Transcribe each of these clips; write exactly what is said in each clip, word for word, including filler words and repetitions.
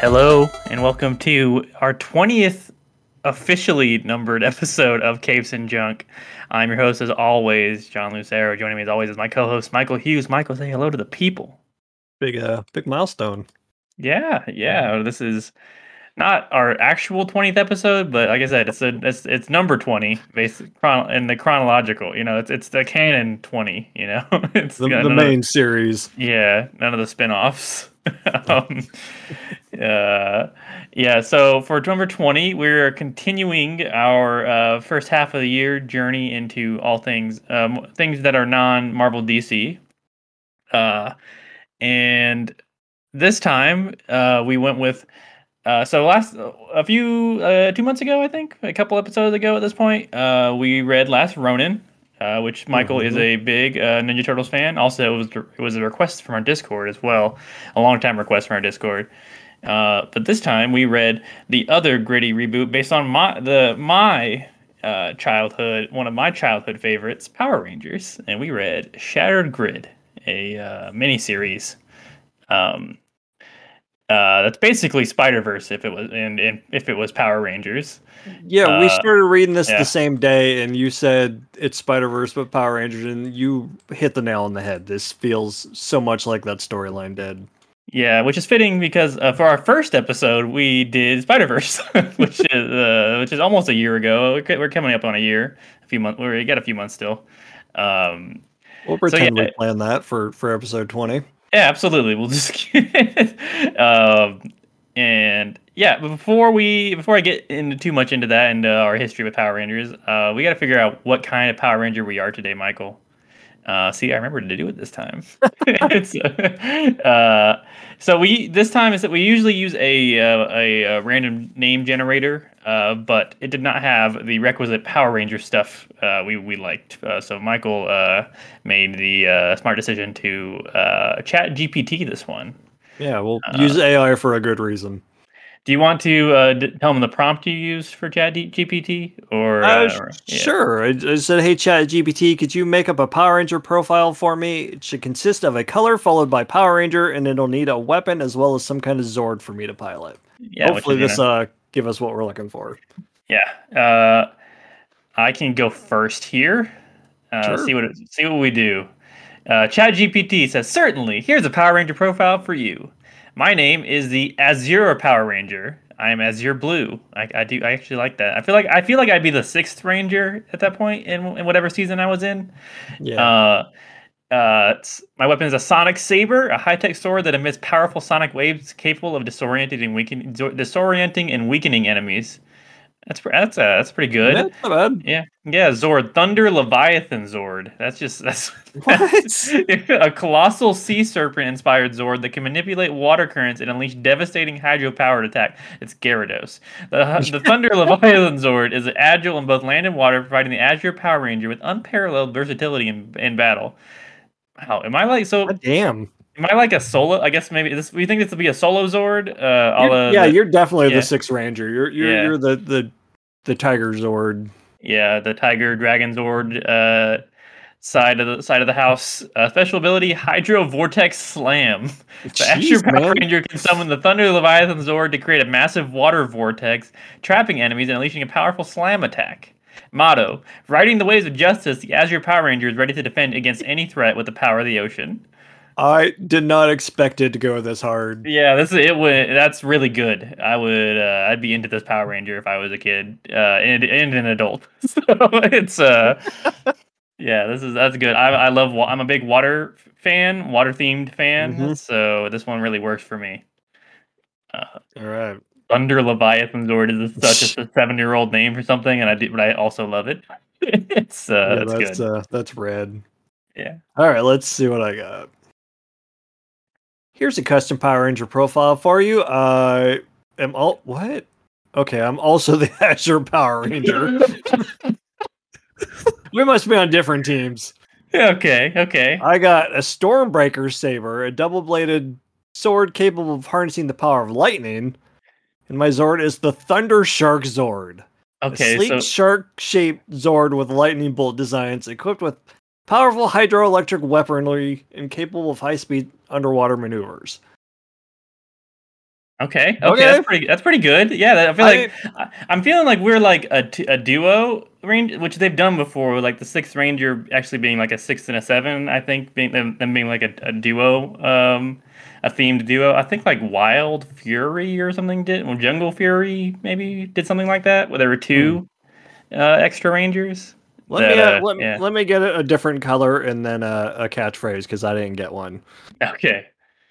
Hello, and welcome to our twentieth officially numbered episode of Capes and Junk. I'm your host, as always, John Lucero. Joining me, as always, is my co-host, Michael Hughes. Michael, say hello to the people. Big, uh, big milestone. Yeah, yeah. This is not our actual twentieth episode, but like I said, it's a it's it's number twenty, basically, chron- in the chronological. You know, it's it's the canon twenty. You know, it's The, got the none of- main series. yeah, none of the spin-offs. um, uh, yeah, so for number twenty, we're continuing our uh, first half of the year journey into all things um, things that are non-Marvel D C. Uh, and this time, uh, we went with uh, so last a few uh, two months ago, I think, a couple episodes ago at this point, uh, we read Last Ronin, uh, which Michael is Mhm. a big uh, Ninja Turtles fan. Also, it was it was a request from our Discord as well, a long time request from our Discord. Uh, but this time we read the other gritty reboot based on my the my uh, childhood one of my childhood favorites, Power Rangers, and we read Shattered Grid, a uh, miniseries. Um, uh, that's basically Spider Verse if it was and, and if it was Power Rangers. Yeah, we Uh, started reading this yeah. the same day, and you said it's Spider Verse but Power Rangers, and you hit the nail on the head. This feels so much like that storyline did. Yeah, which is fitting because uh, for our first episode we did Spider Verse, which is uh, which is almost a year ago. We're, we're coming up on a year, a few months. We got a few months still. Um, We'll so pretend yeah, we planned that for, for episode twenty. yeah, absolutely. We'll just um, and yeah, but before we before I get into too much into that and uh, our history with Power Rangers, uh, we got to figure out what kind of Power Ranger we are today, Michael. Uh, see, I remembered to do it this time. it's, uh, so we this time is that we usually use a uh, a, a random name generator, uh, but it did not have the requisite Power Ranger stuff uh, we we liked. Uh, so Michael uh, made the uh, smart decision to uh, Chat G P T this one. Yeah, we'll use A I for a good reason. Do you want to uh, d- tell them the prompt you used for Chat G P T, or Uh, uh, sh- yeah. Sure. I, I said, hey, Chat G P T, could you make up a Power Ranger profile for me? It should consist of a color followed by Power Ranger, and it'll need a weapon as well as some kind of Zord for me to pilot. Yeah, which Hopefully, is, you this know, uh give us what we're looking for. yeah. Uh, I can go first here. Uh, Sure. See what it, see what we do. Uh, Chat G P T says, certainly. Here's a Power Ranger profile for you. My name is the Azure Power Ranger. I am Azure Blue. I, I do. I actually like that. I feel like I feel like I'd be the sixth Ranger at that point in, in whatever season I was in. Yeah. Uh, uh, it's- my weapon is a Sonic Saber, a high-tech sword that emits powerful sonic waves capable of disorienting and weakening, disorienting and weakening enemies. That's pre- that's uh, that's pretty good. That's not bad. Yeah, yeah, Zord, Thunder Leviathan Zord. That's just that's, What? that's a colossal sea serpent inspired Zord that can manipulate water currents and unleash devastating hydro powered attack. It's Gyarados. The the Thunder Leviathan Zord is agile in both land and water, providing the Azure Power Ranger with unparalleled versatility in, in battle. Wow, am I like so? God damn. Am I like a solo? I guess maybe this. We think this would be a solo Zord. Uh, a You're- la yeah, the- you're definitely yeah. the Sixth Ranger. You're you're Yeah. you're the the the Tiger Zord. Yeah, the Tiger Dragon Zord uh, side of the side of the house. Uh, special ability: Hydro Vortex Slam. The Azure Jeez, Power man. Ranger can summon the Thunder Leviathan Zord to create a massive water vortex, trapping enemies and unleashing a powerful slam attack. Motto: riding the waves of justice, the Azure Power Ranger is ready to defend against any threat with the power of the ocean. I did not expect it to go this hard. Yeah, this is it. Would that's really good. I would. Uh, I'd be into this Power Ranger if I was a kid uh, and and an adult. So it's uh, yeah, this is that's good. I I love. wa- I'm a big water fan, water themed fan. Mhm. So this one really works for me. Uh, All right. Thunder Leviathan Zord is such a seven year old name for something, and I do, but I also love it. it's uh, Yeah, that's, that's good. uh that's red. Yeah. All right, let's see what I got. Here's a custom Power Ranger profile for you. I am all what? Okay, I'm also the Azure Power Ranger. We must be on different teams. Okay. Okay. I got a Stormbreaker Saber, a double-bladed sword capable of harnessing the power of lightning, and my Zord is the Thunder Shark Zord. Okay. A sleek So shark-shaped Zord with lightning bolt designs, equipped with powerful hydroelectric weaponry and capable of high-speed underwater maneuvers. Okay, okay, Okay. that's pretty. That's pretty good. Yeah, that, I feel I like I, I'm feeling like we're like a, t- a duo range, which they've done before. Like the sixth ranger actually being like a six and a seven. I think being them, them being like a, a duo, um, a themed duo. I think like Wild Fury or something did. Well, Jungle Fury maybe did something like that, where there were hmm. two uh, extra rangers. Let me That uh, uh, let me yeah. let me get a, a different color and then a, a catchphrase because I didn't get one. Okay.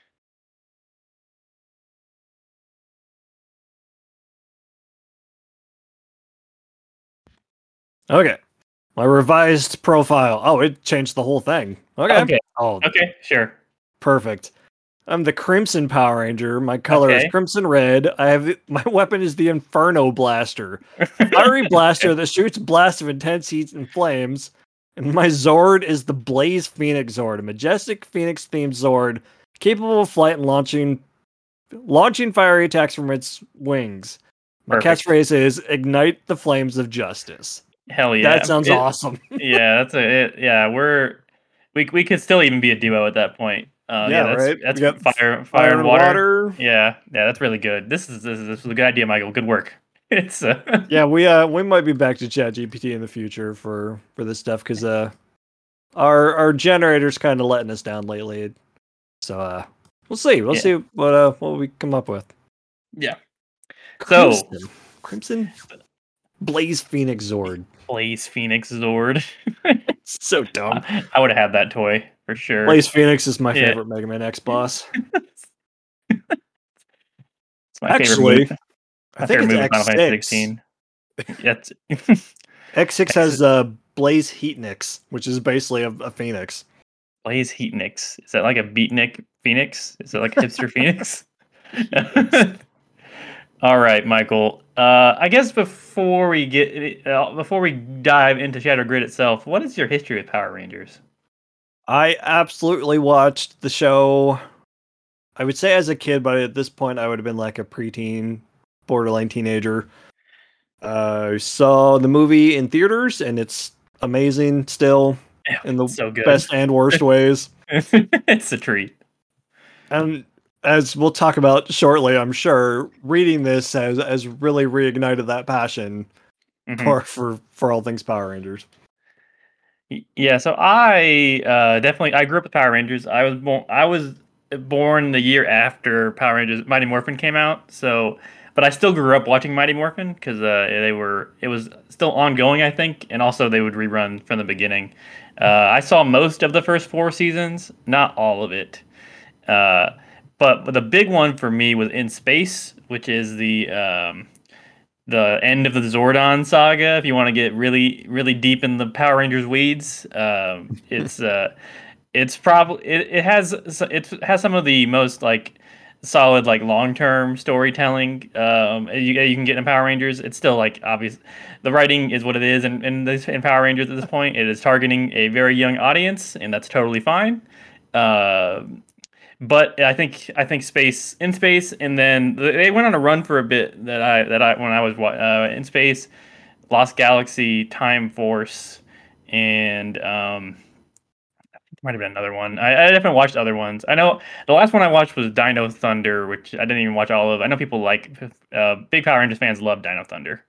Okay. My revised profile. Oh, it changed the whole thing. Okay. Okay. Oh, Okay. Sure. perfect. I'm the Crimson Power Ranger. My color is Okay. crimson red. I have my weapon is the Inferno Blaster, a fiery blaster that shoots blasts of intense heat and flames. And my Zord is the Blaze Phoenix Zord, a majestic Phoenix themed Zord capable of flight and launching launching fiery attacks from its wings. My Perfect. catchphrase is "Ignite the flames of justice." Hell That yeah. sounds It, awesome. yeah, that's a it, yeah, we're we we could still even be a duo at that point. Uh yeah, Yeah, that's right. We that's got f- fire fire fire and and water. water. Yeah, yeah, that's really good. This is this is this was a good idea, Michael. Good work. It's uh, Yeah, we uh we might be back to ChatGPT in the future for for this stuff because uh our our generator's kind of letting us down lately. So uh we'll see. We'll yeah. see what uh what we come up with. Yeah. So, Crimson, Crimson Blaze Phoenix Zord. Blaze Phoenix Zord. So dumb. I, I would have had that toy for sure. Blaze Phoenix is my Yeah. favorite Mega Man X boss. It's my favorite move. Actually, I My think favorite it's move in Final Fantasy X six. sixteen. Yeah, it's- X six X- has uh Blaze Heatnix, which is basically a, a phoenix. Blaze Heatnix. Is that like a beatnik Phoenix? Is that like a hipster Phoenix? All right, Michael. Uh, I guess before we get uh, before we dive into Shadow Grid itself, what is your history with Power Rangers? I absolutely watched the show. I would say as a kid, but at this point, I would have been like a preteen, borderline teenager. Uh, I saw the movie in theaters, and it's amazing still in the So good. best and worst ways. It's a treat. And as we'll talk about shortly, I'm sure reading this has has really reignited that passion hmm for for for all things Power Rangers. Yeah, so I uh, definitely I grew up with Power Rangers. I was born I was born the year after Power Rangers Mighty Morphin came out. So, but I still grew up watching Mighty Morphin because uh, they were it was still ongoing, I think, and also they would rerun from the beginning. Uh, I saw most of the first four seasons, not all of it. Uh, but, but the big one for me was In Space, which is the um, the end of the Zordon saga. If you want to get really really deep in the Power Rangers weeds, um, it's uh, it's probably it, it has it has some of the most like solid like long term storytelling um, you, you can get in Power Rangers. It's still like obvious. The writing is what it is, and in, this in Power Rangers at this point, it is targeting a very young audience, and that's totally fine. Uh, but I think I think space in space, and then they went on a run for a bit that I that I when I was uh, in space, Lost Galaxy, Time Force, and um, might have been another one. I, I definitely watched other ones. I know the last one I watched was Dino Thunder, which I didn't even watch all of. I know people like uh, big Power Rangers fans love Dino Thunder.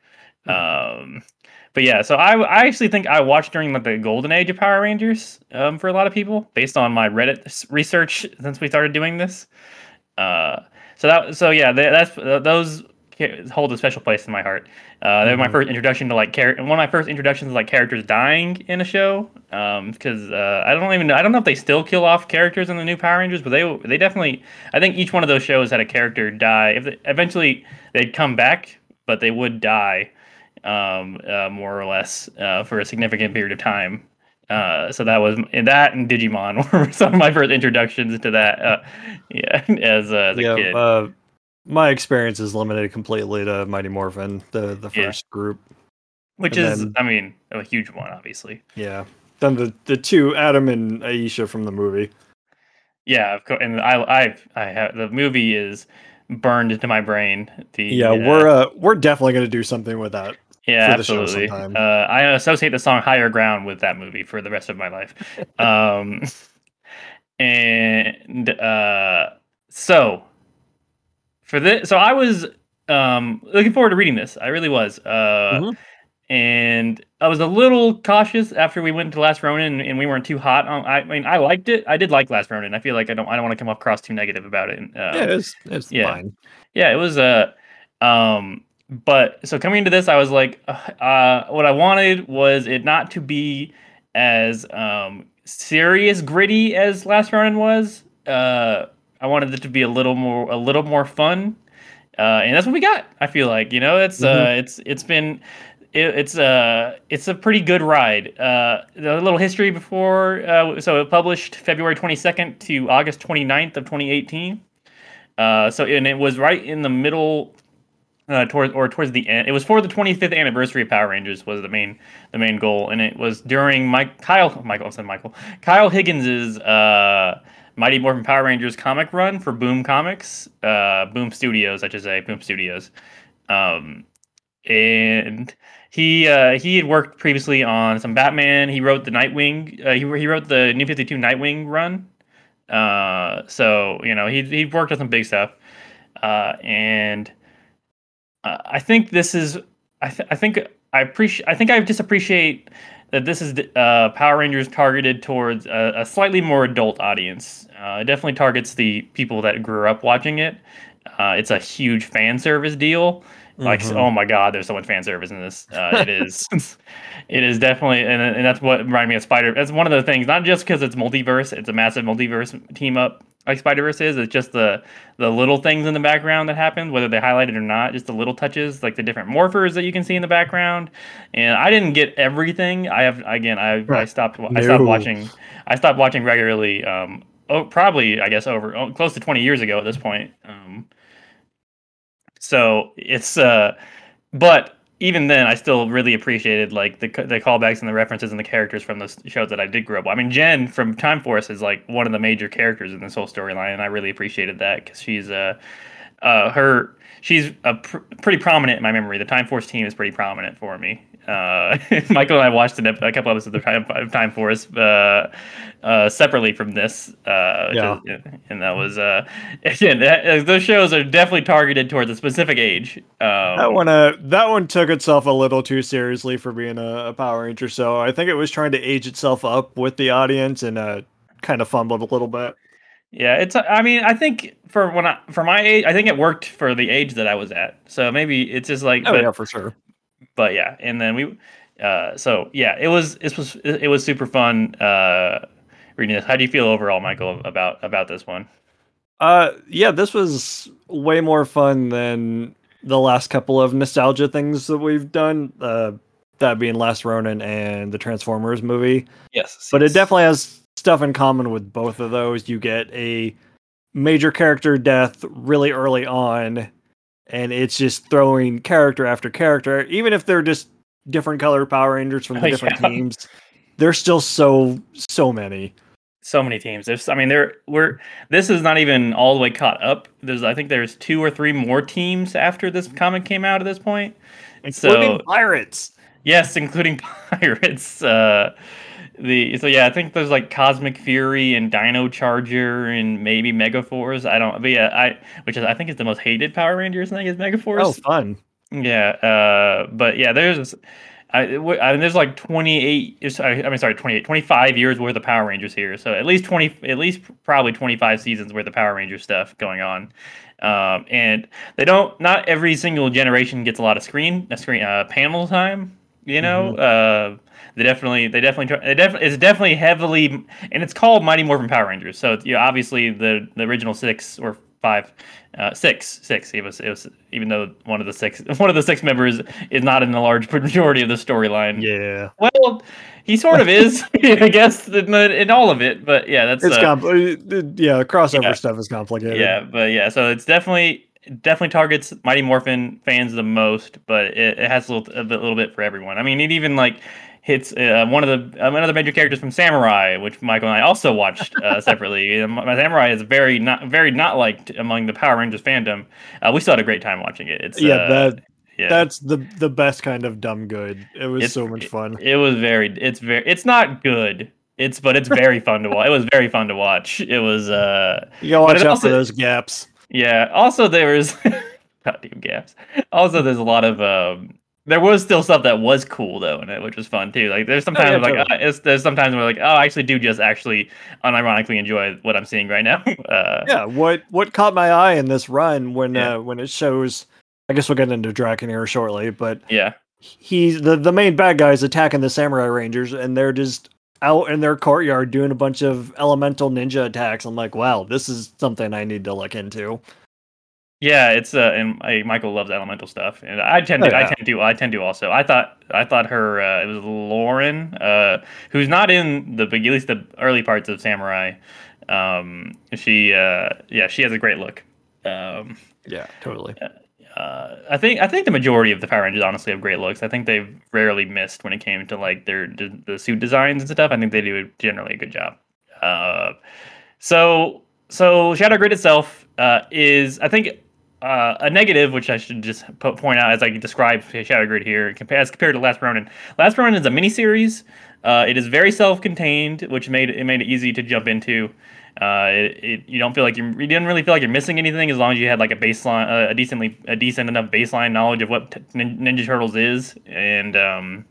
Um, but yeah, so I, I actually think I watched during like the golden age of Power Rangers um, for a lot of people based on my Reddit s- research since we started doing this. Uh, so that so yeah, they, that's uh, those ca- hold a special place in my heart. Uh, they were my Mhm. first introduction to like char- one of my first introductions to like characters dying in a show. Um, because uh, I don't even know I don't know if they still kill off characters in the new Power Rangers, but they they definitely I think each one of those shows had a character die. If they, eventually they'd come back, but they would die, um, uh, more or less uh, for a significant period of time. Uh, so that was and that and Digimon were some of my first introductions to that. Uh, yeah, as a, as a Yeah, kid. uh, my experience is limited completely to Mighty Morphin, the the Yeah, first group, which and is, then I mean, a huge one, obviously. yeah, then the the two Adam and Aisha from the movie. Yeah, of course. And I, I, I have the movie is burned into my brain. Yeah, The uh, we're uh, we're definitely gonna do something with that yeah, for the show absolutely. Uh, sometime. I associate the song "Higher Ground" with that movie for the rest of my life. Um, and uh, so for this, so I was um looking forward to reading this. I really was. Uh, Mhm. and I was a little cautious after we went to Last Ronin, and, and we weren't too hot on. I mean, I liked it. I did like Last Ronin. I feel like I don't. I don't want to come across too negative about it. Yeah, Um, it's it's yeah, fine. yeah, it was. Uh, um, but so coming into this, I was like, uh, uh, what I wanted was it not to be as um serious, gritty as Last Ronin was. Uh, I wanted it to be a little more, a little more fun. Uh, and that's what we got. I feel like, you know, it's Mhm. uh, it's it's been it, it's uh it's a pretty good ride. Uh, a little history before, uh, so it published February twenty-second to August twenty-ninth of twenty eighteen. Uh, so and it was right in the middle, uh, towards or towards the end. It was for the twenty-fifth anniversary of Power Rangers was the main the main goal, and it was during Mike Kyle Michael I said Michael Kyle Higgins's uh Mighty Morphin Power Rangers comic run for Boom Comics, uh, Boom Studios, I should say, Boom Studios. Um, and he uh, he had worked previously on some Batman. He wrote the Nightwing. Uh, he he wrote the New Fifty Two Nightwing run. Uh, so you know he he worked on some big stuff. Uh, and uh, I think this is. I th- I think I appreciate. I think I just appreciate that this is uh, Power Rangers targeted towards a, a slightly more adult audience. Uh, it definitely targets the people that grew up watching it. Uh, it's a huge fan service deal. Like, Mhm. oh my God, there's so much fan service in this. Uh, it is, it is definitely, and, and that's what reminded me of Spider. That's one of the things, not just because it's multiverse, it's a massive multiverse team up like Spider Verse is. It's just the the little things in the background that happen, whether they highlight it or not. Just the little touches, like the different morphers that you can see in the background. And I didn't get everything. I have again, I I Right. stopped I stopped No. watching. I stopped watching regularly. Um, oh, probably I guess over oh, close to twenty years ago at this point. Um, so it's uh, but even then, I still really appreciated like the the callbacks and the references and the characters from the s- shows that I did grow up. with. I mean, Jen from Time Force is like one of the major characters in this whole storyline, and I really appreciated that because she's uh, uh, her she's a pr- pretty prominent in my memory. The Time Force team is pretty prominent for me. Uh, Michael and I watched an, ep- a couple episodes of Time, of Time Force uh, uh, separately from this, uh, which Yeah. is, and that was uh, again that, uh, those shows are definitely targeted towards a specific age. That Um, one, uh, that one took itself a little too seriously for being a, a Power Ranger. So I think it was trying to age itself up with the audience and uh, kind of fumbled a little bit. Yeah, it's. I mean, I think for when I for my age, I think it worked for the age that I was at. So maybe it's just like, Oh yeah, but for sure. but yeah, and then we, uh, so yeah, it was it was it was super fun uh reading this. How do you feel overall, Michael, about about this one? Uh, yeah, this was way more fun than the last couple of nostalgia things that we've done. Uh, that being Last Ronin and the Transformers movie. Yes, But it yes. definitely has stuff in common with both of those. You get a major character death really early on, and it's just throwing character after character, even if they're just different color Power Rangers from Oh the different yeah, teams. There's still so so many, so many teams. There's, I mean, there we're this is not even all the way caught up. There's, I think, there's two or three more teams after this comic came out at this point. including So pirates. yes, including pirates. Uh, the so yeah, I think there's like Cosmic Fury and Dino Charger and maybe Megaforce. I don't, but yeah, I which is I think is the most hated Power Rangers thing is Oh, Megaforce. fun! Yeah, uh, but yeah, there's I, w- I mean, there's like twenty-eight. is- I I mean, sorry, twenty-eight, twenty-five years worth of Power Rangers here. So at least twenty, at least probably twenty-five seasons worth of Power Ranger stuff going on. Um, and they don't. Not every single generation gets a lot of screen, uh, screen uh, panel time. You know, Hmm. uh, they definitely, they definitely, try, it def, it's definitely heavily, and it's called Mighty Morphin Power Rangers. So it's, you know, obviously the the original six or five, uh, six, six. It was, it was, even though one of the six, one of the six members is not in the large majority of the storyline. Yeah, Well, he sort of is, I guess, in, the, in all of it. But yeah, that's it's uh, compl- Yeah, crossover yeah, stuff is complicated. yeah, but yeah. So it's definitely definitely targets Mighty Morphin fans the most, but it, it has a little a bit- little bit for everyone. I mean, it even like hits uh, one of the um, another major characters from Samurai, which Michael and I also watched uh, separately. Um, My Samurai is very not very not liked among the Power Rangers fandom. Uh, we still had a great time watching it. It's Yeah, uh, that yeah. that's the the best kind of dumb good. It was It's so much it, fun. it was very it's very it's not good. It's but it's very fun to watch. It was very fun to watch. It was uh You gotta but watch it out for also those gaps. Yeah. Also, there was goddamn gaps. Also, there's a lot of um. There was still stuff that was cool though in it, which was fun too. Like there's Oh yeah, sometimes like uh, totally. it's, there's sometimes where like oh I actually do just actually unironically enjoy what I'm seeing right now. uh, Yeah, what what caught my eye in this run when yeah, uh when it shows, I guess we'll get into Draken here shortly, but yeah, he's the the main bad guy is attacking the samurai rangers and they're just out in their courtyard doing a bunch of elemental ninja attacks. I'm like, wow, this is something I need to look into. yeah. It's uh, and I, Michael loves elemental stuff, and I tend Oh to I yeah. tend to I tend to also. I thought I thought her uh, it was Lauren, uh, who's not in the big at least the early parts of Samurai. Um, she uh, yeah she has a great look. Um, Yeah, totally. Uh, I think I think the majority of the Power Rangers honestly have great looks. I think they've rarely missed when it came to like their the suit designs and stuff. I think they do generally a good job. Uh, so so Shadow Grid itself uh, is I think uh, a negative, which I should just po- point out as I describe Shadow Grid here compa- as compared to Last Ronin. Last Ronin is a miniseries. Uh, it is very self-contained, which made it, it made it easy to jump into. Uh, it, it you don't feel like you you didn't really feel like you're missing anything as long as you had like a baseline, uh, a decently a decent enough baseline knowledge of what t- Nin- Ninja Turtles is. And um,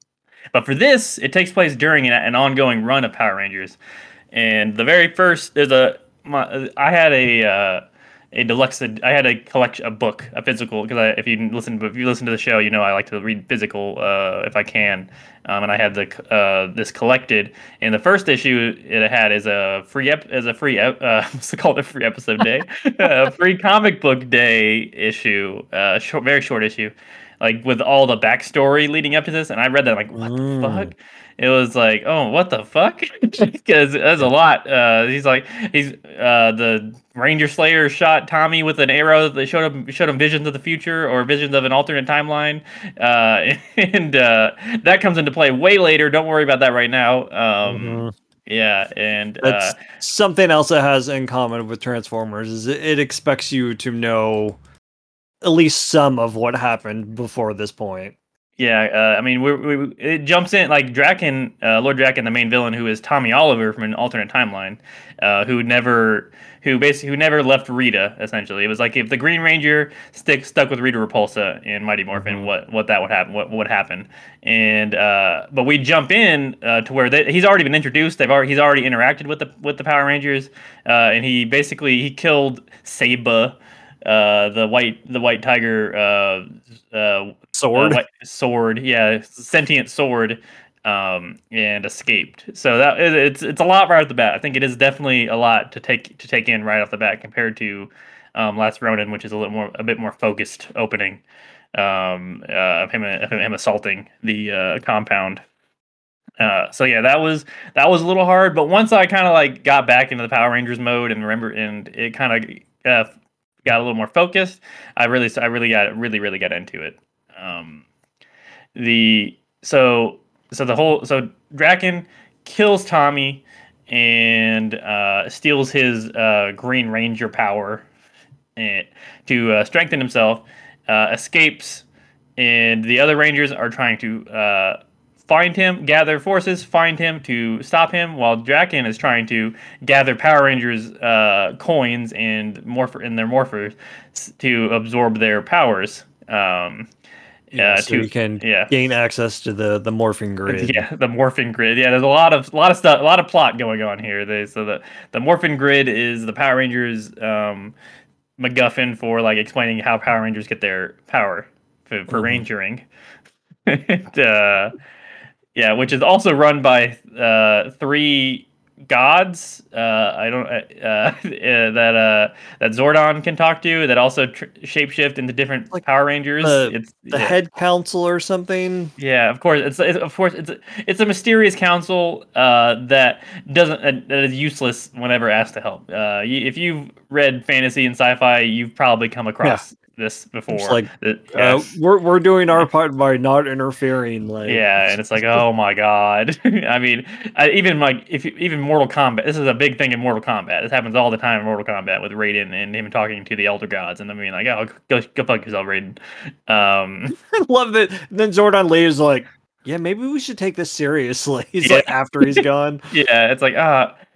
but for this, it takes place during an, an ongoing run of Power Rangers. And the very first there's a my, I had a uh, a deluxe I had a collection a book a physical because if you listen if you listen to the show you know I like to read physical uh, if I can um, and I had the uh, this collected and the first issue it had is a free ep- as a free ep- uh, what's it called a free episode day a free comic book day issue uh, short very short issue like with all the backstory leading up to this and I read that like what the Mm. fuck it was like, oh, what the fuck? Because there's a lot. Uh, he's like, he's uh, the Ranger Slayer shot Tommy with an arrow that showed him showed him visions of the future or visions of an alternate timeline, uh, and uh, that comes into play way later. Don't worry about that right now. Um, hmm yeah, and uh, That's something else it has in common with Transformers is it, it expects you to know at least some of what happened before this point. Yeah, uh, I mean, we we it jumps in like Draken, uh, Lord Draken, the main villain, who is Tommy Oliver from an alternate timeline, uh, who never, who basically who never left Rita. Essentially, it was like if the Green Ranger stick stuck with Rita Repulsa in Mighty Morphin, hmm what what that would happen, what would happen, and uh, but we jump in uh, to where they, he's already been introduced. They've already he's already interacted with the with the Power Rangers, uh, and he basically he killed Saba, uh, the white the white tiger. Uh, uh, uh, Sword. white sword, yeah, sentient sword, um, and escaped. So that it, it's it's a lot right off the bat. I think it is definitely a lot to take to take in right off the bat compared to um, Last Ronin, which is a little more a bit more focused opening um, uh, of him of him assaulting the uh, compound. Uh, so yeah, that was that was a little hard, but once I kind of like got back into the Power Rangers mode and remember, and it kind of uh, got a little more focused, I really I really got really really got into it. Um, the so so the whole so Draken kills Tommy and uh, steals his uh, Green Ranger power and, to uh, strengthen himself. Uh, escapes, and the other Rangers are trying to uh, find him, gather forces, find him to stop him, while Draken is trying to gather Power Rangers uh, coins and morph in their morphers to absorb their powers. Um, Yeah, uh, so to you can yeah, gain access to the the morphing grid. yeah, the morphing grid. Yeah, there's a lot of a lot of stuff, a lot of plot going on here. They so the the morphing grid is the Power Rangers um, MacGuffin for like explaining how Power Rangers get their power for, for hmm rangering. and, uh, yeah, which is also run by uh, three gods. Uh, I don't uh, uh, that uh, that Zordon can talk to. That also tr- shapeshift into different Like Power Rangers. the It's the yeah. head council or something. Yeah, of course. It's, it's of course it's a, it's a mysterious council uh, that doesn't uh, that is useless whenever asked to help. Uh, y- if you've read fantasy and sci-fi, you've probably come Yeah, across this it's before. like Uh, yeah, uh, we're we're doing our part by not interfering. Like, yeah, and it's like, oh my god. I mean, I, even like if you, even Mortal Kombat, this is a big thing in Mortal Kombat. This happens all the time in Mortal Kombat with Raiden and him talking to the Elder Gods, and them being like, oh, go go fuck yourself, Raiden. Um, I love that. Then Zordon leaves like, yeah, maybe we should take this seriously. He's yeah, like after he's gone. yeah, it's like ah.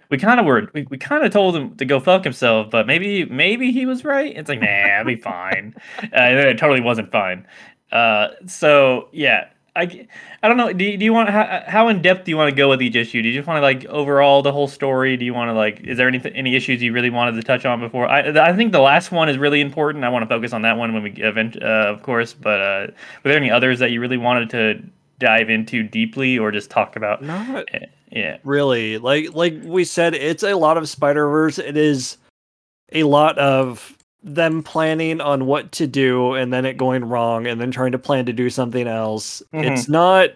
we kind of were we, we kind of told him to go fuck himself, but maybe maybe he was right. It's like, nah, I'll be fine. Uh, and then it totally wasn't fine. Uh, so yeah, I, g- I don't know. Do you, do you want how, how in depth do you want to go with each issue? Do you just want to like overall the whole story? Do you want to like is there any any issues you really wanted to touch on before? I I think the last one is really important. I want to focus on that one when we event, uh, of course. But uh, were there any others that you really wanted to dive into deeply or just talk about? Not Eh, Yeah. really. Like like we said, it's a lot of Spider Verse. It is a lot of them planning on what to do and then it going wrong and then trying to plan to do something else. hmm It's not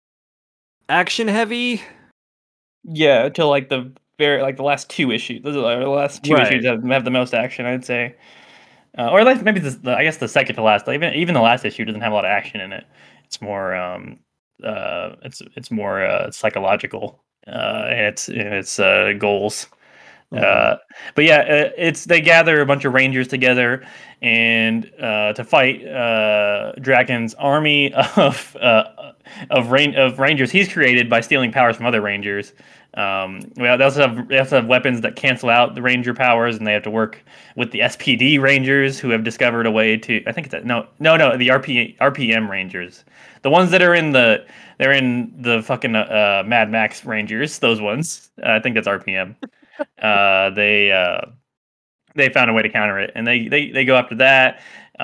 action heavy. Yeah, until like the very like the last two issues. Those are like, the last two issues Right. have, have the most action, I'd say. Uh, or like maybe this, the, I guess the second to last. Like, even even the last issue doesn't have a lot of action in it. It's more um uh it's it's more uh psychological uh and its and its uh goals. Mhm. Uh, but yeah, uh, it's they gather a bunch of rangers together and uh, to fight uh, Draken's army of uh, of rain of rangers he's created by stealing powers from other rangers. Um, well, they also have they also have weapons that cancel out the ranger powers, and they have to work with the S P D rangers who have discovered a way to. I think it's no no no the R P R P M rangers, the ones that are in the they're in the fucking uh, Mad Max Rangers. Those ones. Uh, I think that's R P M. Uh, they uh, they found a way to counter it, and they they, they go after that,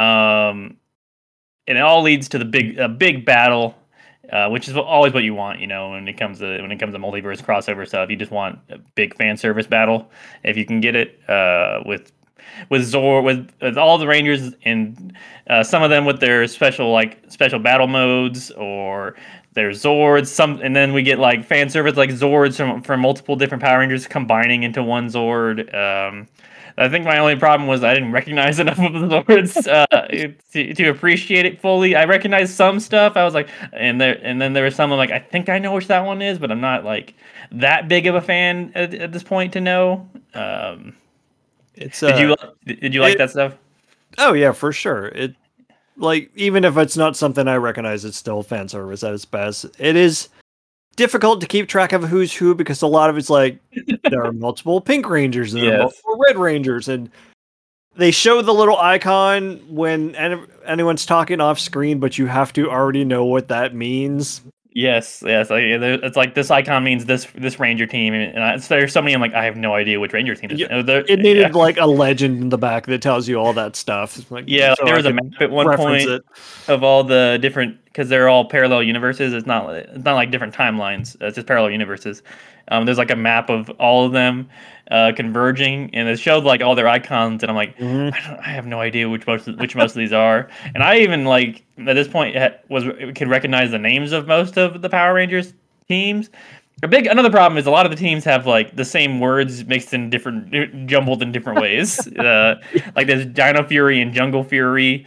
um, and it all leads to the big a big battle, uh, which is always what you want, you know, when it comes to when it comes to multiverse crossover stuff. You just want a big fan service battle if you can get it uh, with with Zor with, with all the Rangers and uh, some of them with their special like special battle modes or their Zords. Some and then we get like fan service like Zords from from multiple different Power Rangers combining into one Zord. Um, I think my only problem was I didn't recognize enough of the Zords uh, to, to appreciate it fully. I recognized some stuff. I was like, and there and then there was some I'm like I think I know which that one is, but I'm not like that big of a fan at, at this point to know. Um, It's did uh you did you like it that stuff? oh yeah, for sure. It like even if it's not something I recognize, it's still fan service at its best. It is difficult to keep track of who's who because a lot of it's like there are multiple pink rangers and there are Yes. multiple red rangers and they show the little icon when any, anyone's talking off screen, but you have to already know what that means. Yes, yes. Like, it's like this icon means this this Ranger team, and I, so there's so many. I'm like, I have no idea which Ranger team this Yeah, is. Uh, there- it Yeah, needed like a legend in the back that tells you all that stuff, like yeah. Like, so there I was a map can at one reference point it. of all the different because they're all parallel universes. It's not it's not like different timelines. It's just parallel universes. Um, there's like a map of all of them uh, converging, and it showed like all their icons. And I'm like, Mhm. I, don't, I have no idea which most which most of these are. And I even like at this point had, was could recognize the names of most of the Power Rangers teams. A big another problem is a lot of the teams have like the same words mixed in different jumbled in different ways. Uh, like there's Dino Fury and Jungle Fury.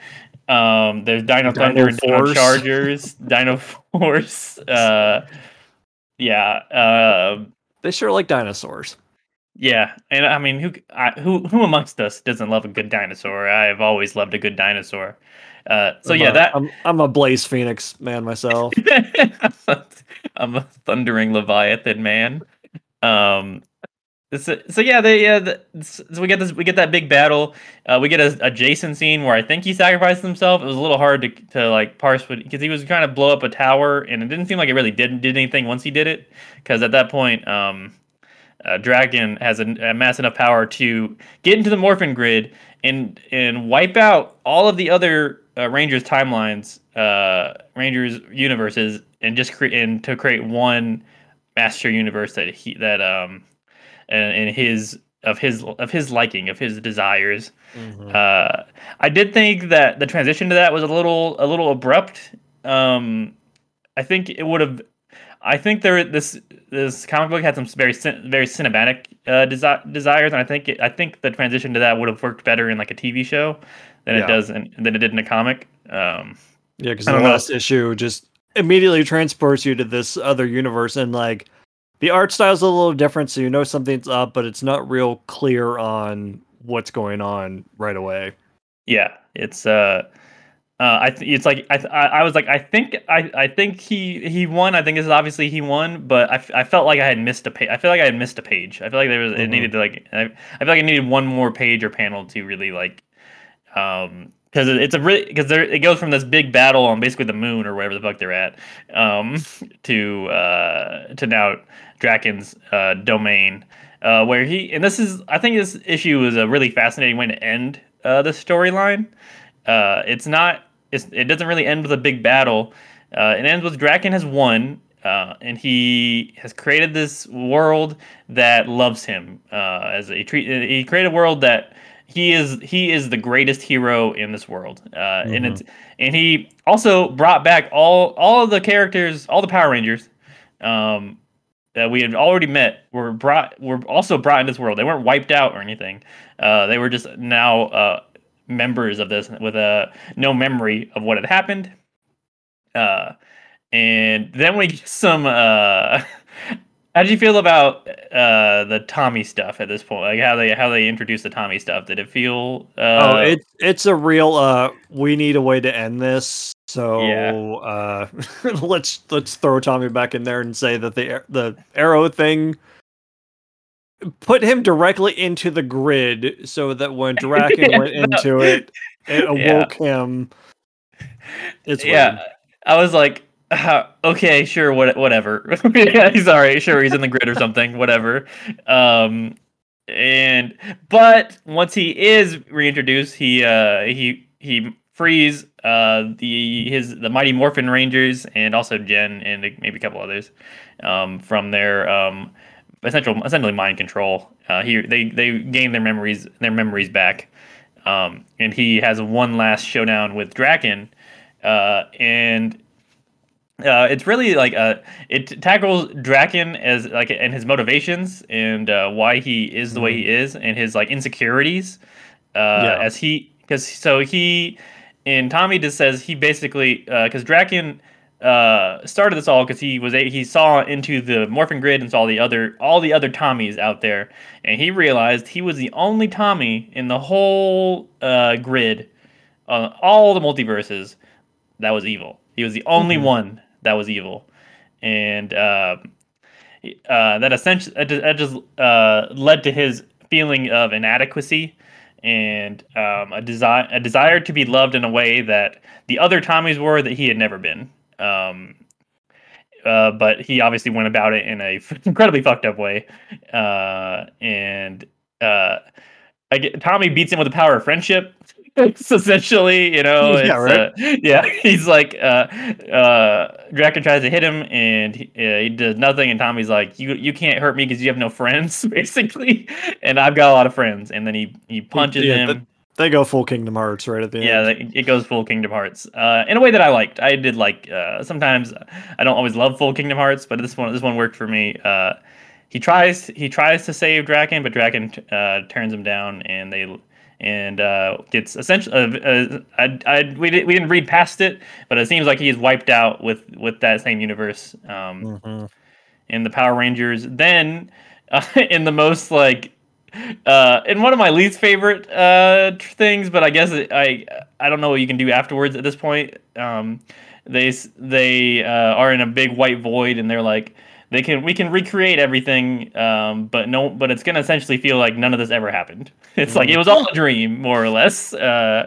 Um, there's Dino Thunder Dino and Dino Force. Chargers, Dino Force. Uh, yeah, uh, They sure like dinosaurs. yeah, and I mean, who I, who who amongst us doesn't love a good dinosaur? I have always loved a good dinosaur. Uh, so I'm yeah, a that I'm I'm a Blaze Phoenix man myself. I'm a thundering leviathan man. Um, So, so yeah, they uh, the, so we get this, we get that big battle. Uh, we get a, a Jason scene where I think he sacrificed himself. It was a little hard to to like parse because he was trying to blow up a tower, and it didn't seem like it really did did anything once he did it. Because at that point, um, uh, Dragon has a, a mass enough power to get into the Morphin Grid and and wipe out all of the other uh, Rangers timelines, uh, Rangers universes, and just create and to create one Master Universe that he that um and, and his of his of his liking of his desires. Mhm. Uh, I did think that the transition to that was a little a little abrupt. Um, I think it would have. I think there this this comic book had some very cin- very cinematic uh, desi- desires, and I think it, I think the transition to that would have worked better in like a T V show than it Yeah. does in, than it did in a comic. Um, Yeah, because I the don't know. last issue just immediately transports you to this other universe, and like the art style's a little different, so you know something's up, but it's not real clear on what's going on right away. Yeah, it's uh Uh, I th- it's like I, th- I I was like I think I, I think he he won. I think this is obviously he won, but I, f- I felt like I had missed a page. I feel like I had missed a page. I feel like there was it Mhm. needed to like I, I feel like it needed one more page or panel to really like um because it's a really because there it goes from this big battle on basically the moon or wherever the fuck they're at um to uh to now Draken's uh domain uh where he and this is I think this issue is a really fascinating way to end uh the storyline. Uh, it's not. It's, it doesn't really end with a big battle. Uh, it ends with Draken has won, uh, and he has created this world that loves him. Uh, as a treat, he created a world that he is. He is the greatest hero in this world. Uh, and Mhm. it's and he also brought back all all of the characters, all the Power Rangers. Um, that we had already met were brought were also brought in this world. They weren't wiped out or anything. Uh, they were just now uh, members of this with a no memory of what had happened. Uh, and then we get some. Uh, how did you feel about uh, the Tommy stuff at this point? Like how they how they introduced the Tommy stuff? Did it feel? Oh, Uh, it's it's a real uh we need a way to end this. yeah, So uh let's let's throw Tommy back in there and say that the ar- the arrow thing put him directly into the grid so that when Draken yeah, went no, into it, it yeah. awoke him. It's weird. Yeah, I was like, uh, okay, sure, what, whatever. Yeah, he's all right. Sure, he's in the grid or something, whatever. Um, and but once he is reintroduced, he uh he he frees uh the his the Mighty Morphin Rangers and also Jen and maybe a couple others um from their um essential essentially mind control. Uh, he they they gain their memories their memories back. Um, and he has one last showdown with Draken uh, and uh, it's really like uh, it tackles Draken as like and his motivations and uh, why he is the way Mhm. he is and his like insecurities. Uh, Yeah. as he because so he and Tommy just says he basically because Draken uh, started this all because he was a, he saw into the morphin grid and saw the other all the other Tommies out there and he realized he was the only Tommy in the whole uh, grid on all the multiverses that was evil. He was the only Mhm. one that was evil, and uh, uh, that essentially that just uh, led to his feeling of inadequacy and um, a desire a desire to be loved in a way that the other Tommies were that he had never been. Um, uh, but he obviously went about it in a incredibly fucked up way, uh, and uh, I get, Tommy beats him with the power of friendship. It's essentially, you know, Yeah, it's right? uh, yeah. He's like, uh, uh, Draken tries to hit him, and he, uh, he does nothing. And Tommy's like, "You you can't hurt me because you have no friends, basically." And I've got a lot of friends. And then he he He, punches yeah, th- him. they go full Kingdom Hearts right at the Yeah, end. like, it goes full Kingdom Hearts uh, in a way that I liked. I did like. Uh, sometimes I don't always love full Kingdom Hearts, but this one this one worked for me. Uh, he tries he tries to save Draken, but Draken uh, turns him down, and they and uh, gets essentially. Uh, uh, I, I we did, we didn't read past it, but it seems like he is wiped out with with that same universe. Um, Mhm. in the Power Rangers. Then, uh, in the most like, uh, in one of my least favorite uh things, but I guess it, I I don't know what you can do afterwards at this point. Um, they s- they uh, are in a big white void, and they're like. They can we can recreate everything, um, but no, but it's gonna essentially feel like none of this ever happened. It's like it Mhm. was all a dream, more or less. Uh,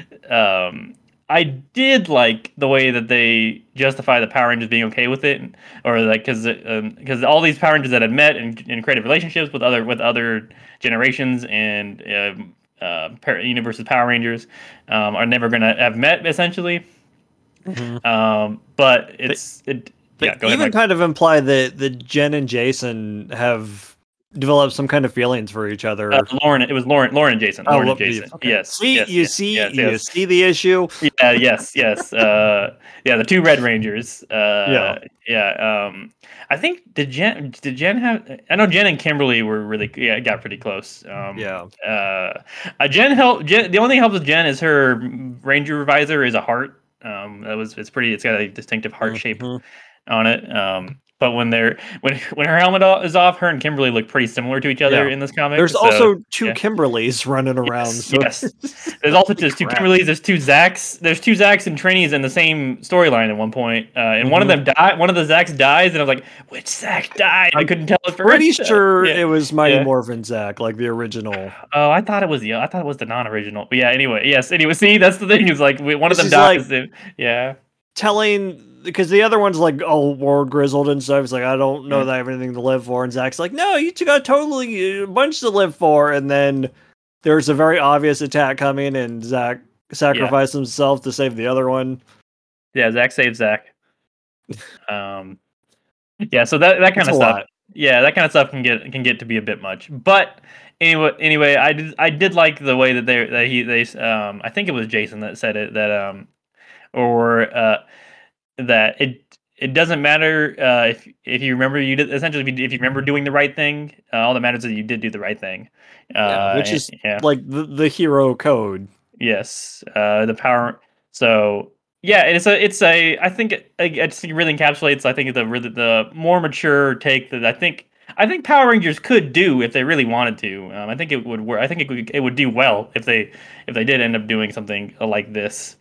um, I did like the way that they justify the Power Rangers being okay with it, or like because because um, all these Power Rangers that had met and, and created relationships with other with other generations and um uh, par- universes Power Rangers um, are never gonna have met essentially. Mhm. Um, but They it's it. they Yeah, go ahead, even Mike. kind of imply that that Jen and Jason have developed some kind of feelings for each Uh, other. Lauren, it was Lauren, Lauren and Jason, Oh, Lauren and look, the Jason. okay. Yes, See, yes, you yes, see, yes, you yes. see the issue. Yeah, yes, yes. Uh, yeah, the two Red Rangers. Yeah. Uh, yeah. Um, I think did Jen did Jen have? I know Jen and Kimberly were really yeah got pretty close. Um, Yeah. uh, uh, Jen helped. Jen, the only thing that helps with Jen is her Ranger visor is a heart. Um, that was it's pretty. It's got a distinctive heart shape Mhm. on it. Um, but when they're when when her helmet o- is off, her and Kimberly look pretty similar to each other Yeah. in this comic. There's So also two yeah. Kimberlys running around. Yes, So yes. There's also there's two crap. Kimberlys, there's two Zacks, there's two Zacks and Trinities in the same storyline at one point. Uh, and one of Mhm. them die, one of the Zacks dies, and I was like, which Zack died? I I'm couldn't tell at pretty first. sure Yeah, it was Mighty yeah. Morphin Zack, like the original. Oh, I thought it was the I thought it was the non-original. But yeah, anyway, yes. Anyway, see, that's the thing is like we- one of them This is like- dies. and- yeah, Telling because the other one's like, oh, war grizzled and stuff. It's like I don't know Yeah. that I have anything to live for, and Zach's like, no, you two got totally a bunch to live for. And then there's a very obvious attack coming, and Zach sacrifices himself to save the other one. yeah. Zack saves Zack. Um, yeah. So that that kind It's of a stuff. lot. Yeah, that kind of stuff can get can get to be a bit much. But anyway, anyway, I did I did like the way that they that he they um I think it was Jason that said it that um or uh that it it doesn't matter uh if if you remember you did essentially if you, if you remember doing the right thing, uh, all that matters is that you did do the right thing. Uh, Yeah, which is yeah. like the, the hero code. Yes, uh, the power. So yeah, it's a, it's a. I think it, it it's- it really encapsulates. I think the really the more mature take that I think I think Power Rangers could do if they really wanted to. Um, I think it would work. I think it would it would do well if they if they did end up doing something like this.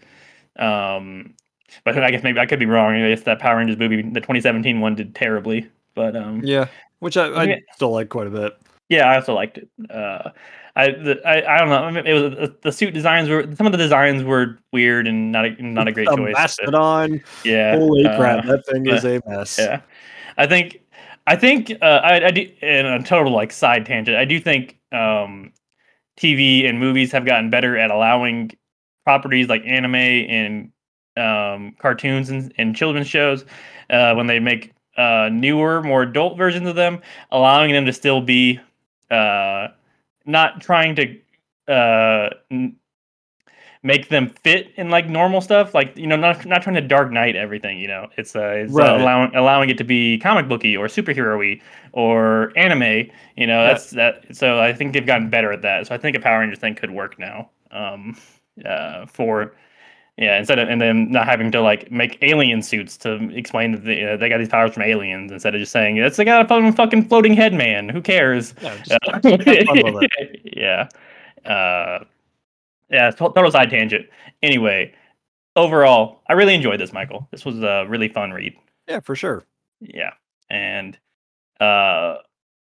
Um, but I guess maybe I could be wrong. I guess that Power Rangers movie, the twenty seventeen one, did terribly. But um, Yeah, which I, I Yeah. still like quite a bit. yeah, I also liked it. Uh, I, the, I I don't know. I mean, it was uh, the suit designs were some of the designs were weird and not a not a great A choice. but- mastodon. yeah. Holy uh, crap, that thing is uh, a mess. Yeah, I think I think uh, I I do in a total like side tangent. I do think um, T V and movies have gotten better at allowing properties like anime and um, cartoons and, and children's shows uh, when they make uh, newer, more adult versions of them, allowing them to still be uh, not trying to uh, n- make them fit in like normal stuff, like you know, not not trying to Dark Knight everything. You know, it's uh, it's Right. uh, allowing allowing it to be comic booky or superhero-y or anime. You know, Yeah. that's that. So I think they've gotten better at that. So I think a Power Rangers thing could work now. Um, uh, for yeah, instead of and then not having to like make alien suits to explain that they, uh, they got these powers from aliens instead of just saying it's they got a fucking fucking floating head man. Who cares? Yeah, just Uh, have fun with it. yeah. Uh, yeah, to- total side tangent. Anyway, overall, I really enjoyed this, Michael. This was a really fun read. Yeah, for sure. Yeah, and uh,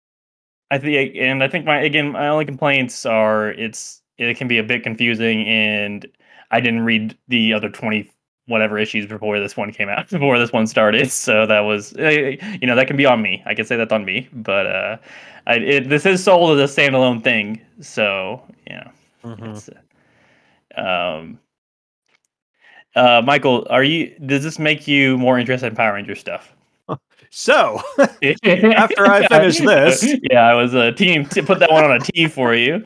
I think, and I think my again, my only complaints are it's it can be a bit confusing, and I didn't read the other twenty whatever issues before this one came out, before this one started. So that was, eh, you know, that can be on me. I can say that's on me, but uh, I, it, this is sold as a standalone thing. So yeah, Mhm. it's, um, uh, Michael, are you? Does this make you more interested in Power Ranger stuff? So, after I finish this- yeah, I was a team to put that one on a T for you.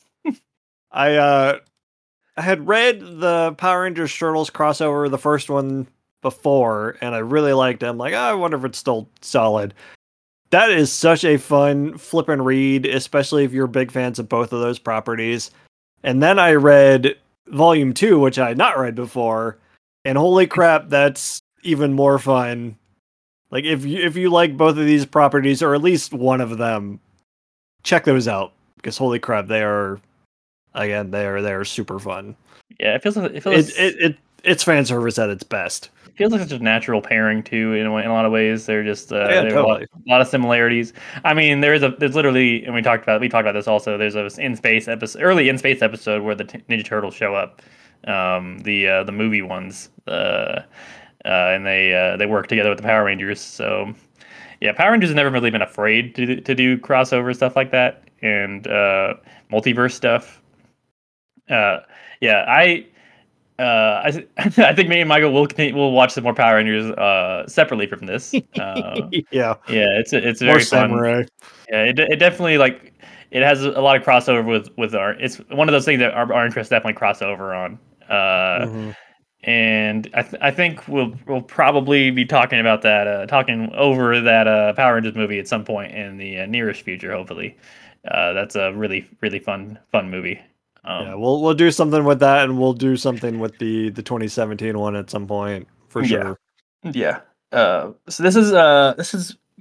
I uh I had read the Power Rangers Turtles crossover, the first one before, and I really liked it. I'm like, oh, I wonder if it's still solid. That is such a fun flip and read, especially if you're big fans of both of those properties. And then I read Volume Two, which I had not read before, and holy crap, that's even more fun. Like if you if you like both of these properties, or at least one of them, check those out because holy crap, they are again they are they are super fun. Yeah, it feels like it feels It it, it it's fan service at its best. it feels like such a natural pairing too. In a, way- in a lot of ways, they're just uh, Yeah, they have a, lot, totally. a lot of similarities. I mean, there is a there's literally, and we talked about we talked about this also. There's a in space episode, early in space episode where the t- Ninja Turtles show up, um, the uh, the movie ones, uh, uh, and they uh, they work together with the Power Rangers. So yeah, Power Rangers have never really been afraid to do- to do crossover stuff like that and uh, multiverse stuff. Uh, yeah, I. Uh, I, th- I think me and Michael will continue, will watch some more Power Rangers uh, separately from this. Uh, Yeah, yeah, it's a, it's more very fun. samurai. Yeah, it, it definitely like it has a lot of crossover with with our. It's one of those things that our, our interests definitely cross over on. Uh, Mhm. and I th- I think we'll we'll probably be talking about that, uh, talking over that uh, Power Rangers movie at some point in the uh, nearest future. Hopefully, uh, that's a really really fun fun movie. Um, Yeah, we'll we'll do something with that, and we'll do something with the the twenty seventeen one at some point for Yeah. sure. Yeah. Uh, so this is uh this is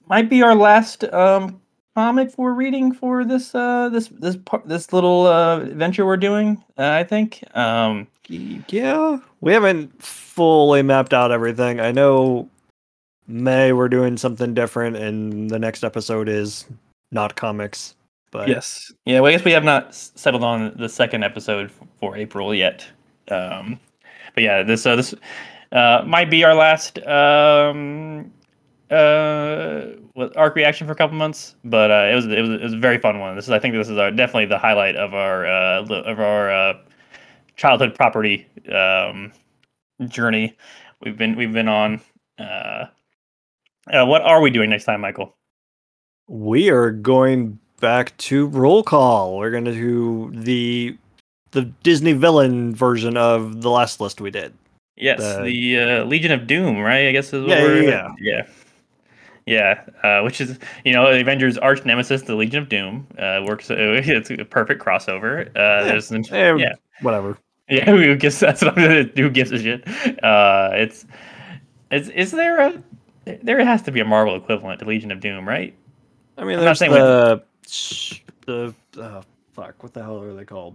might be our last um comic we're reading for this uh this this part this little uh adventure we're doing. Uh, I think. Um, Yeah, we haven't fully mapped out everything. I know May we're doing something different, and the next episode is not comics. But yes. Yeah. Well, I guess we have not s- settled on the second episode f- for April yet. Um, but yeah, this uh, this uh might be our last um uh with arc reaction for a couple months, but uh, it was it was it was a very fun one. This is I think this is our definitely the highlight of our uh li- of our uh childhood property um journey we've been we've been on. Uh, uh what are we doing next time, Michael? we are going back to roll call. We're gonna do the the Disney villain version of the last list we did. Yes, The the uh, Legion of Doom, right? I guess is what yeah, we're yeah, yeah. yeah. Yeah, uh, which is you know Avengers arch nemesis, the Legion of Doom, uh, works. Uh, it's a perfect crossover. Uh, Eh, there's an, eh, yeah, whatever. yeah. Who gives that's what I'm gonna do? Who gives a shit? Uh, it's is is there a there has to be a Marvel equivalent to Legion of Doom, right? I mean, I'm not there's saying we the the uh, fuck. What the hell are they called?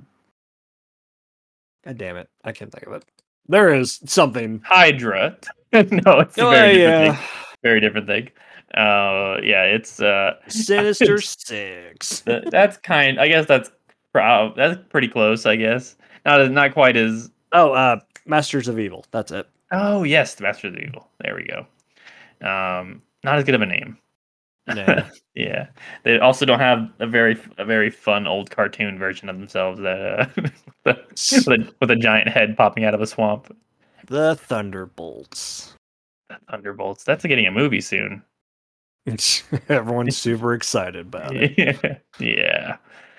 God damn it! I can't think of it. There is something. Hydra. No, it's a Oh very different yeah, thing. Very different thing. Uh, yeah, it's uh, Sinister Six. that, that's kind. I guess that's prob that's pretty close. I guess not as not quite as. Oh, uh, Masters of Evil. That's it. Oh yes, the Master of the Evil. There we go. Um, not as good of a name. Nah. Yeah, they also don't have a very a very fun old cartoon version of themselves that uh, with, a, with a giant head popping out of a swamp. The Thunderbolts. Thunderbolts. That's getting a movie soon. Everyone's super excited about it. Yeah, yeah.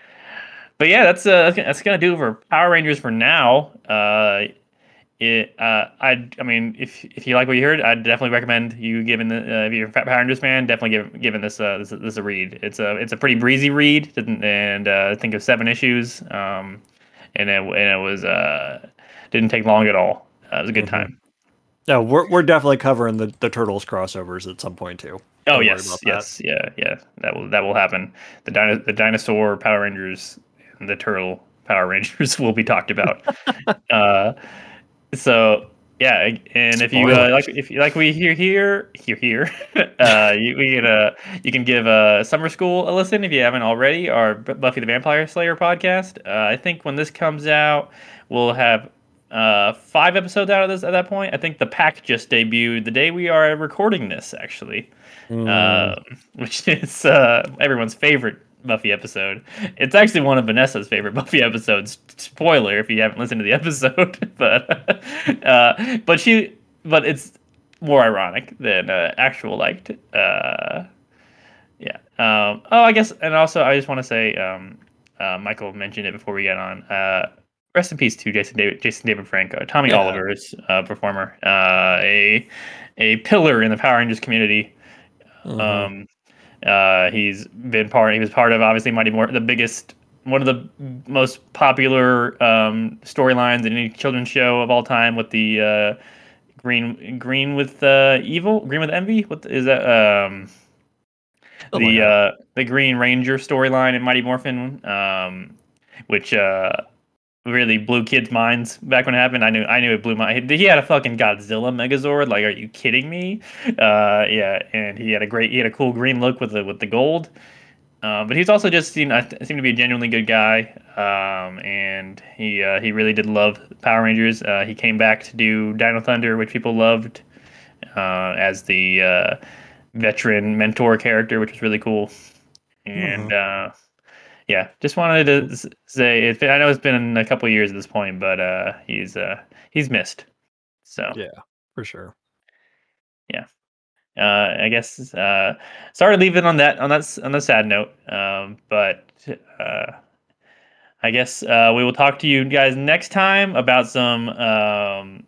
But yeah, that's uh, that's gonna, that's gonna do it for Power Rangers for now. Uh, it uh, I I mean, if if you like what you heard, I'd definitely recommend you giving the uh, if you're a Power Rangers fan, definitely give giving this uh this, this a read. It's a it's a pretty breezy read, and uh, I think of seven issues. Um, and it and it was uh didn't take long at all. Uh, it was a good Mhm. time. No, we're we're definitely covering the, the Turtles crossovers at some point too. Oh Don't worry yes, about that. yes, yeah, yeah. That will that will happen. The dino- the dinosaur Power Rangers and the turtle Power Rangers will be talked about. uh, so yeah, and if you uh, like Spoilers. if you like we hear here hear here, uh, you we can uh, you can give uh, Summer School a listen if you haven't already. Our B- Buffy the Vampire Slayer podcast. Uh, I think when this comes out, we'll have uh, five episodes out of this at that point. I think the pack just debuted the day we are recording this, actually. Mm. Um, which is uh, everyone's favorite Buffy episode. It's actually one of Vanessa's favorite Buffy episodes. Spoiler if you haven't listened to the episode, but uh, but she but it's more ironic than uh, actual liked. Uh, yeah. Um, oh, I guess, and also I just want to say, um, uh, Michael mentioned it before we get on. Uh, rest in peace to Jason David, Jason David Franco, Tommy Yeah. Oliver's uh, performer, uh, a a pillar in the Power Rangers community. Mhm. Um, uh, he's been part. He was part of obviously Mighty Morphin, the biggest, one of the most popular um, storylines in any children's show of all time, with the uh, green green with uh, evil, green with envy. What is that? Um, Something the like that. uh, the Green Ranger storyline in Mighty Morphin, um, which uh, really blew kids' minds back when it happened. I knew I knew it blew my. He had a fucking Godzilla Megazord. Like, are you kidding me? Uh, yeah, and he had a great, he had a cool green look with the with the gold. Uh, but he's also just seemed I th- seemed to be a genuinely good guy, um, and he uh, he really did love Power Rangers. Uh, he came back to do Dino Thunder, which people loved, uh, as the uh, veteran mentor character, which was really cool. And Mhm. uh, yeah, just wanted to s- say it, I know it's been a couple of years at this point, but uh, he's uh, he's missed. So Yeah, for sure. yeah, uh, I guess uh, sorry to leave it on that on that s- on the sad note. Um, but uh, I guess uh, we will talk to you guys next time about some um,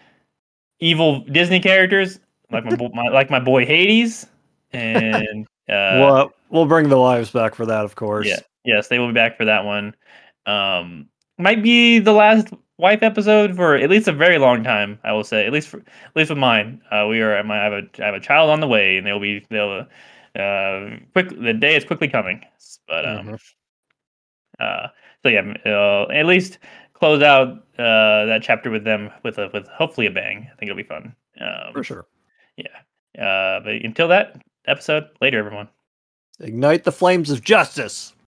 evil Disney characters like my, bo- my like my boy Hades, and uh, Well, we'll bring the wives back for that, of yeah, course. yes, they will be back for that one. Um, might be the last wife episode for at least a very long time. I will say, at least for, at least with mine. Uh, we are. I have a I have a child on the way, and they'll be they'll uh, quick. The day is quickly coming, but um, Mm-hmm. uh, so yeah, uh, at least close out uh that chapter with them with a with hopefully a bang. I think it'll be fun. For Um, sure. yeah. Uh, but until that episode, later, everyone. Ignite the flames of justice.